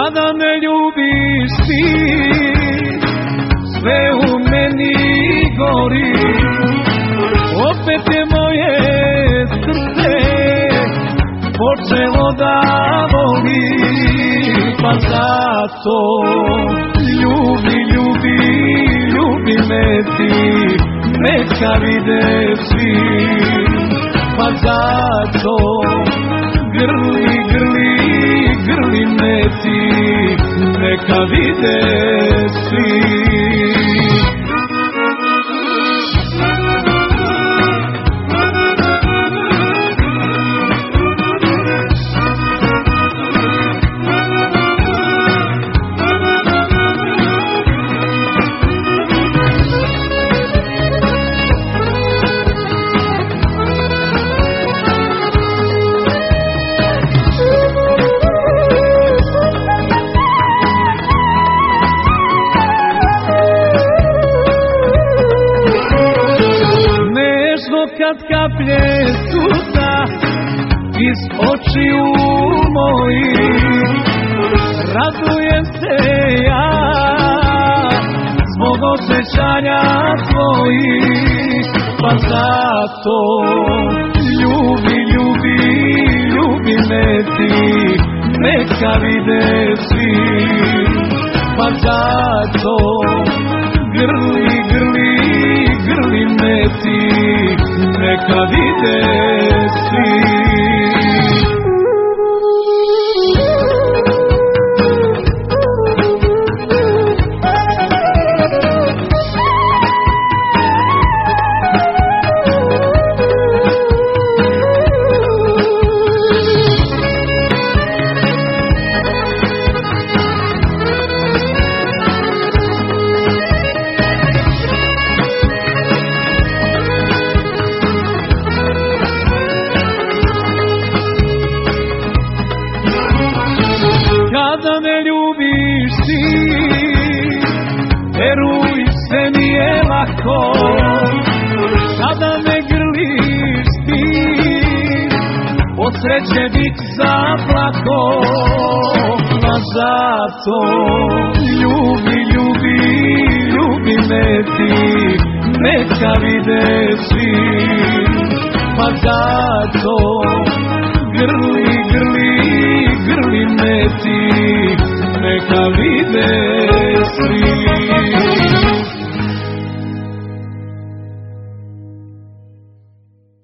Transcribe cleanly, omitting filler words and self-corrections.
Kada me ljubiš ti, sve u meni gori. Opet je moje srce počelo da voli. Pa zato ljubi, ljubi, ljubi me ti, neka vide svi. Pa zato grli, grli, grli me ti, neka vide svi. Kad kaplje suza iz očiju mojih, radujem se ja zbog osjećanja tvojih. Pa zato ljubi, ljubi, ljubi me ti, neka vide svi. Pa zato grli, grli, grli me ti, neka vide svi. Kada me ljubiš ti, veruj sve mi je lako. Kada me grliš ti, od sreće bih zaplako. Pa zato ljubi, ljubi, ljubi me ti, neka vide svi. Pa zato grli, grli, grli me ti,